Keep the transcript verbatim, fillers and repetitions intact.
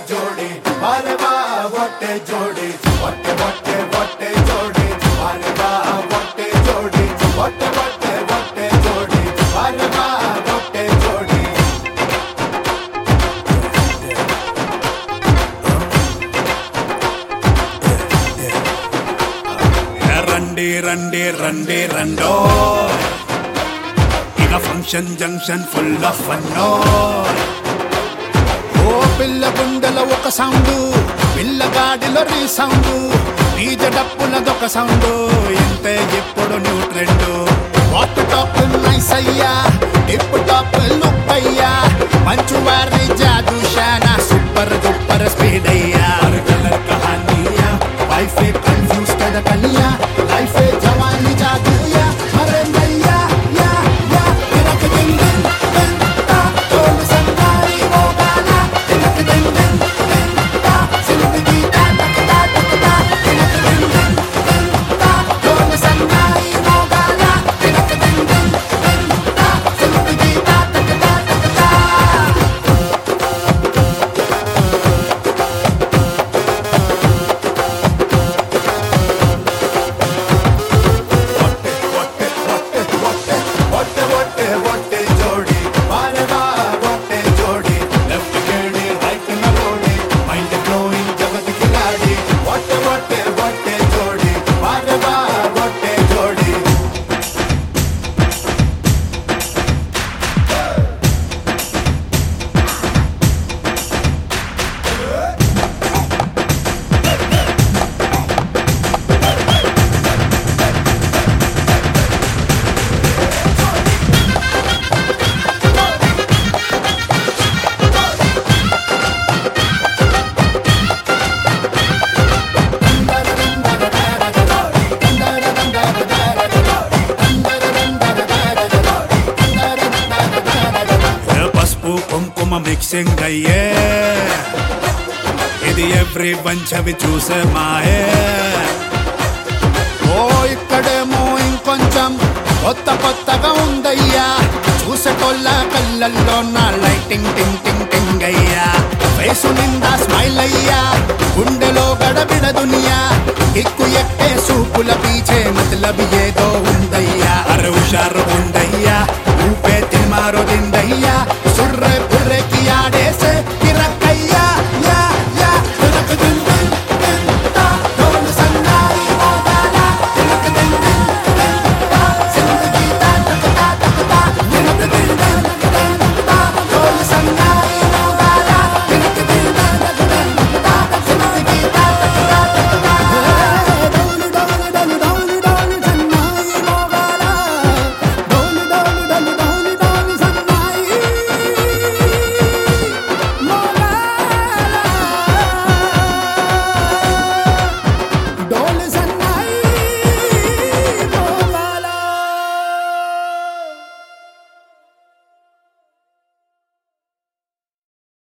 జోడి అరే వా ఒట్టే జోడి ఒట్టే ఒట్టే ఒట్టే జోడి అరే వా ఒట్టే జోడి ఒట్టే ఒట్టే ఒట్టే జోడి అరే వా ఒట్టే జోడి రండి రండి రండి రండో ఇక ఫంక్షన్ జంక్షన్ ఫుల్ ఆఫ్ ఫన్నో ఓ పిల్ల గుండెల ఒక సౌండ్ పిల్లగాడిలో రీ సౌండ్ బీజ డప్పులదొక సౌండ్ ఇంతే ఇప్పుడు new trend what top nice అయ్యా టిప్ టాప్ లుక్ అయ్యా మంచు వారి జాదు షానా సూపర్ డూపర్ స్పీడ్ అయ్యా కలర్ కహానియా వైఫ్ కన్ఫ్యూజ్ కద కనియా లైఫ్ జవానీ జాదుయా అరే నయ్యా యా యా తిరక దిన్ దిన్ దిన్ తా తోల్ సంగారి మోగాలా తిరక దిన్ దిన్ దిన్ తా జిందగీ దా టక్ దా టక్ దా తిరక దిన్ దిన్ దిన్ తా తోల్ సంగారి మోగాలా తిరక దిన్ దిన్ దిన్ తా జిందగీ దా టక్ దా టక్ దా ఒట్టే ఒట్టే ఒట్టే జోడి అరే వా ఒట్టే జోడి లెఫ్ట్ కేడి రైట్ నలోడి మైండ్ బ్లోయింగ్ జగత్ కిలాడి ఒట్టే ఒట్టే ఒట్టే జోడి అరే వా ఒట్టే జోడి పసుపు కుంకుమ మిక్సింగ్ అయ్యే ఇది ఎవ్రీ వన్ చవి చూసే మాయే ఓ ఇక్కడేమో ఇంకొంచెం కొత్త కొత్తగా ఉందయ్యా చూసేటోళ్ళ కళ్ళల్లో నా లైటింగ్ టింగ్ టింగ్ టింగ్ అయ్యా ఫేసు నిండా స్మైల్ అయ్యా గుండెలో గడబిడ దునియా కిక్కు ఎక్కే సూపుల పీచే